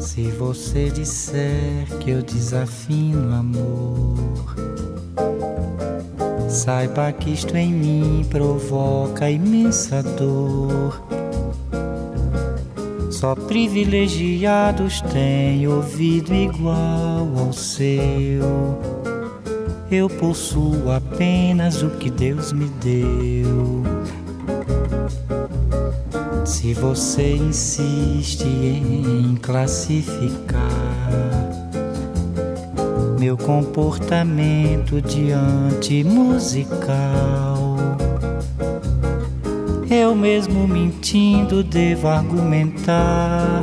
Se você disser que eu desafino amor, saiba que isto em mim provoca imensa dor. Só privilegiados têm ouvido igual ao seu. Eu possuo apenas o que Deus me deu. Se você insiste em classificar meu comportamento diante musical, eu mesmo mentindo devo argumentar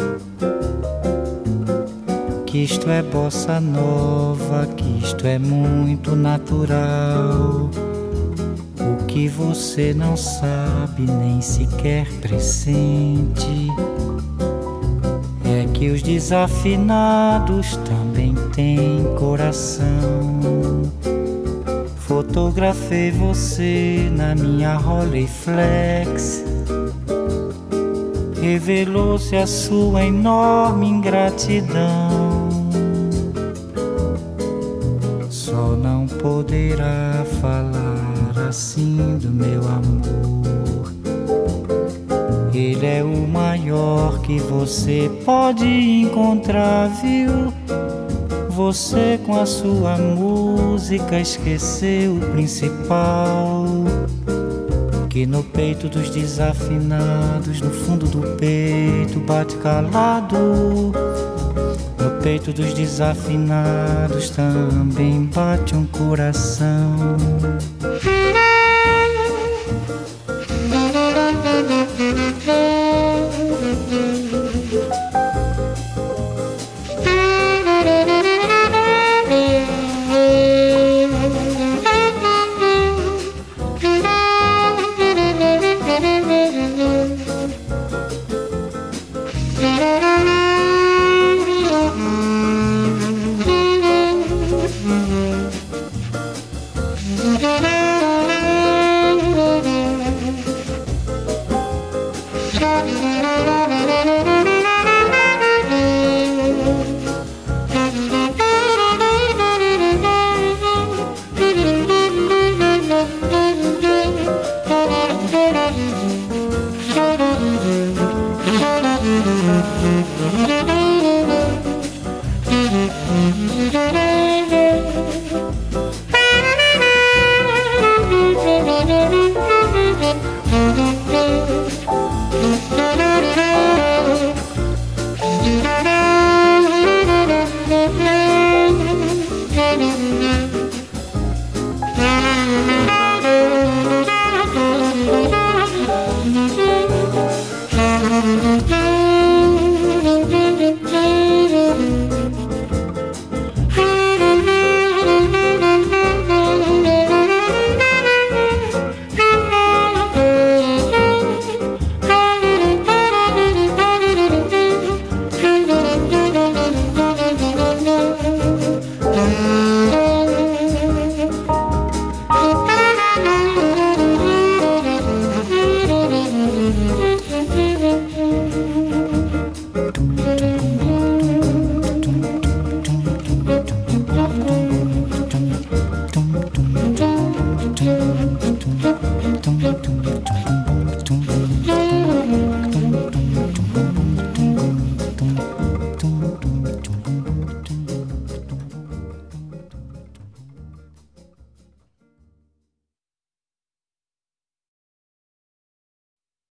que isto é bossa nova, que isto é muito natural. O que você não sabe nem sequer pressente é que os desafinados também têm coração. Fotografei você na minha Rolleiflex, revelou-se a sua enorme ingratidão. Só não poderá falar assim do meu amor. Ele é o maior que você pode encontrar, viu? Você com a sua música esqueceu o principal, que no peito dos desafinados, no fundo do peito bate calado. No peito dos desafinados também bate um coração. Thank you.